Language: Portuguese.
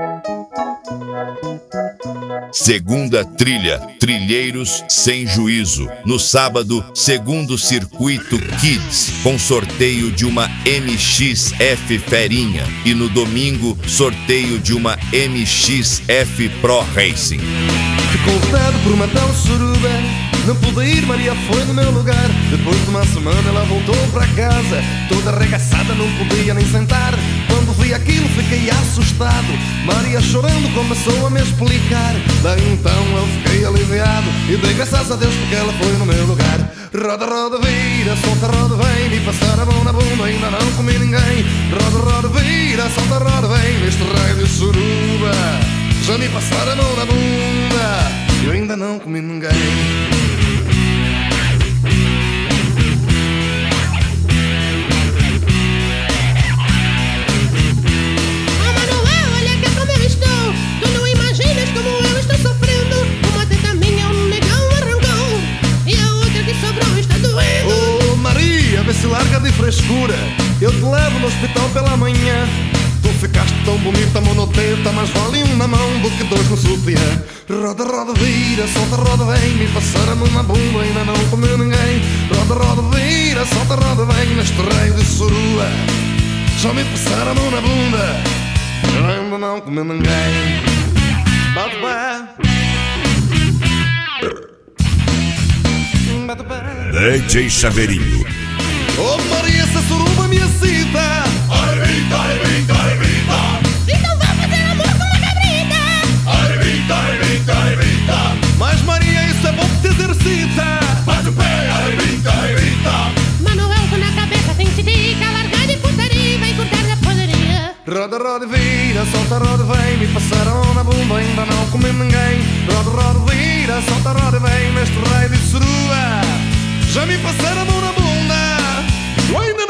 Segunda trilha, Trilheiros Sem Juízo. No sábado, segundo circuito Kids, com sorteio de uma MX-F Ferinha. E no domingo, sorteio de uma MX-F Pro Racing. Ficou vetado por uma tal suruba, não pude ir, Maria foi no meu lugar. Depois de uma semana ela voltou para casa, toda arregaçada, não podia nem sentar. Quando vi aquilo fiquei assustado, Maria chorando começou a me explicar. Daí então eu fiquei aliviado e dei graças a Deus porque ela foi no meu lugar. Roda, roda, vira, solta, roda, vem, me passar a mão na bunda, ainda não comi ninguém. Roda, roda, vira, solta, roda, vem, neste raio de suruba. Já me passaram a mão na bunda, eu ainda não comi ninguém. Vê se larga de frescura, eu te levo no hospital pela manhã. Tu ficaste tão bonita, monoteta, mas vale um na mão do que dois no sutiã. Roda, roda, vira, solta, roda, vem, me passar a mão na bunda, ainda não comeu ninguém. Roda, roda, vira, solta, roda, vem, neste raio de surua. Já me passaram a mão na bunda, eu ainda não comeu ninguém. Bate pé, bate pé. DJ Chaveirinho. Oh Maria, essa suruba me excita. Arrebita, arrebita, arrebita. Então vá fazer amor com uma cabrita. Arrebita, arrebita, arrebita. Mas Maria, isso é bom que te exercita. Bate o pé, arrebita, arrebita. Manuel com na cabeça tem tica, largar de putaria, vai cortar da poderia. Roda, roda, vira, solta, roda, vem, me passaram na bunda, ainda não comi ninguém. Roda, roda, vira, solta, roda, vem, neste raio de surua. Já me passaram a mão na bunda, eu ainda